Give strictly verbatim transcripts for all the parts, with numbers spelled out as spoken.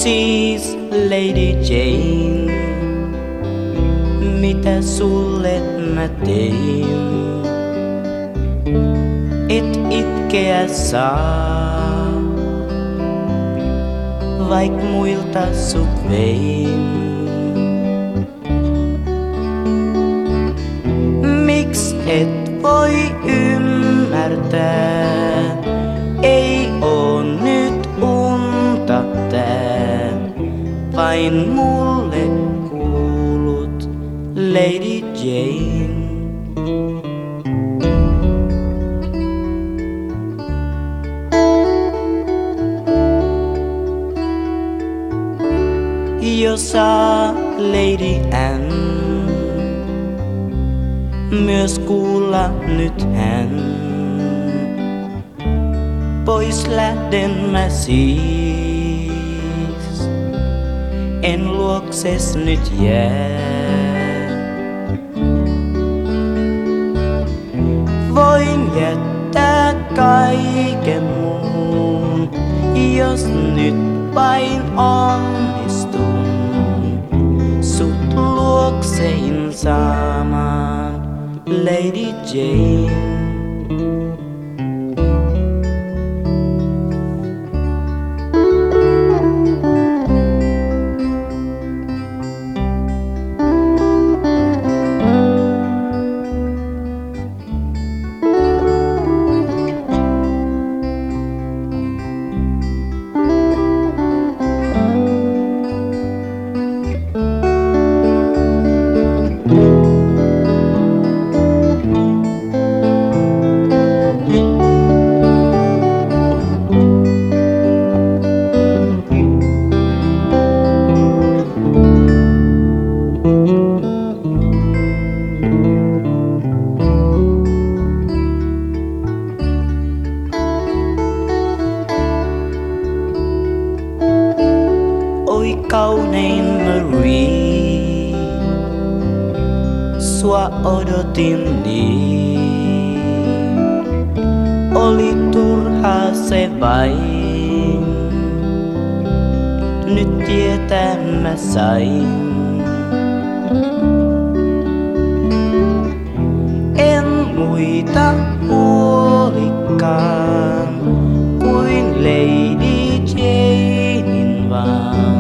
Siis Lady Jane, mitä sulle mä tein? Et itkeä saa, vaik muilta sut vein. Miks et voi ymmärtää? Ei oo nyt unta tää, vain mulle kuulut, Lady Jane. Jo saa Lady Anne myös kuulla nyt hän. Pois lähden mä siis, en luokses nyt jää. Voin jättää kaiken muun, jos nyt vain onnistun sut luoksein saamaan, Lady Jane. Oi kaunein Marie, sua odotin niin. Oli turhaa se vain, nyt tietää mä sain. En muita huolikaan kuin Lady Janein vaan.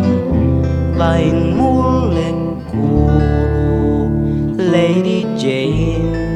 Vain mulle kuuluu, Lady Jane.